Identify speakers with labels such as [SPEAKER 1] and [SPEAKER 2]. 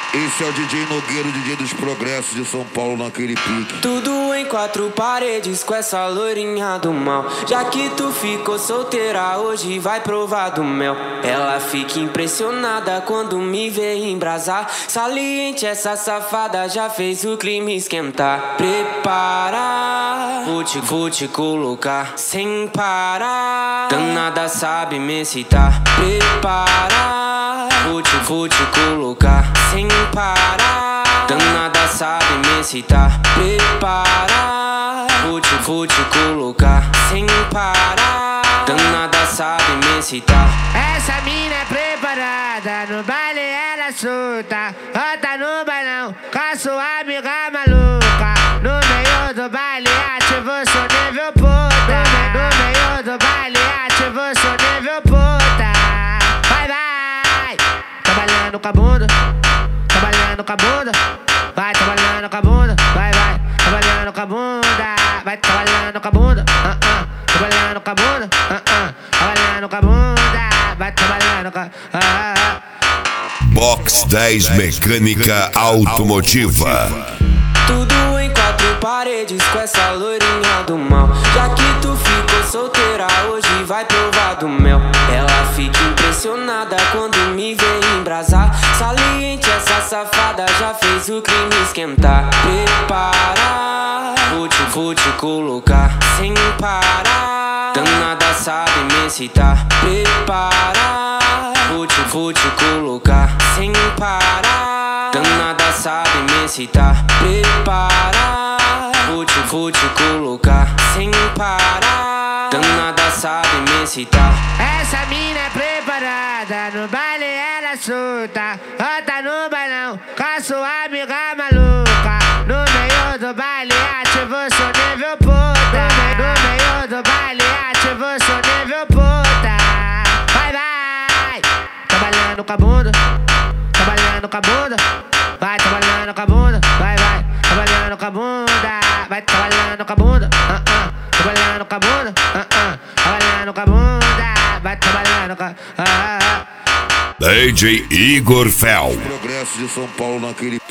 [SPEAKER 1] Esse é o DJ Nogueiro, DJ dos Progressos de São Paulo naquele pique.
[SPEAKER 2] Tudo em quatro paredes com essa loirinha do mal. Já que tu ficou solteira, hoje vai provar do mel. Ela fica impressionada quando me vê embrasar. Saliente, essa safada já fez o clima esquentar. Prepara, vou te colocar sem parar. Danada sabe me excitar. Prepara, vou te colocar sem parar. Danada sabe me excitar. Prepara, vou te colocar sem parar. Danada sabe me excitar.
[SPEAKER 3] Essa mina é preparada, no baile ela solta. Rota no bailão com a sua amiga maluca. No meio do baile ativou seu nível puta. No meio do baile ativou seu nível puta. Vai, vai, trabalhando com a bunda, trabalhando com a bunda. Vai trabalhando com a bunda, vai, vai, trabalhando com a bunda. Vai trabalhando com a bunda, trabalhando com a bunda, trabalhando com a bunda. Vai trabalhando com a...
[SPEAKER 4] Box 10 Mecânica Automotiva.
[SPEAKER 2] Tudo em quatro paredes com essa loirinha do mal. Já que tu ficou solteira, hoje vai provar do mel. Ela fica impressionada quando me vê embrasar. Saliente, essa safada já fez o clima esquentar. Prepara, vou te colocar sem parar. Danada sabe me excitar. Prepara, vou te colocar sem parar. Danada sabe me excitar. Prepara, vou te colocar sem parar. Danada sabe me excitar.
[SPEAKER 3] Essa mina é preparada, no baile ela solta. Rota no bailão com a sua amiga maluca. No meio do baile ativou seu nível puta. No meio do baile ativou seu nível puta. Vai, vai, trabalhando com a bunda, trabalhando com a bunda. Vai trabalhando com a bunda, vai, vai, trabalhando com a bunda. Vai trabalhando com a bunda, trabalhando com a bunda, trabalhando com a bunda. Vai trabalhando com a...
[SPEAKER 4] DJ Igor Fel.
[SPEAKER 1] Progressos de São Paulo naquele